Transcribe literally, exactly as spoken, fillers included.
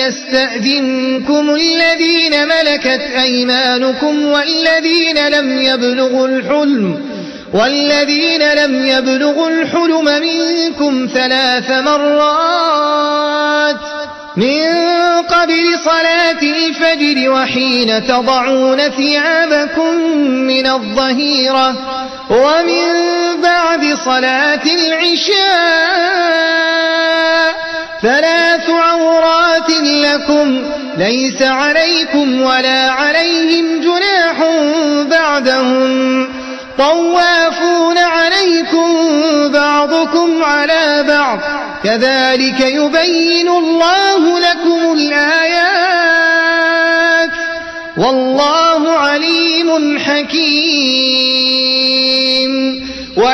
ليستأذنكم الذين ملكت أيمانكم والذين لم يبلغوا الحلم والذين لم يبلغوا الحلم منكم ثلاث مرات من قبل صلاة الفجر وحين تضعون ثيابكم من الظهيرة ومن بعد صلاة العشاء ثلاث عورات لكم ليس عليكم ولا عليهم جناح بعدهم طوافون عليكم بعضكم على بعض كذلك يبين الله لكم الآيات والله عليم حكيم.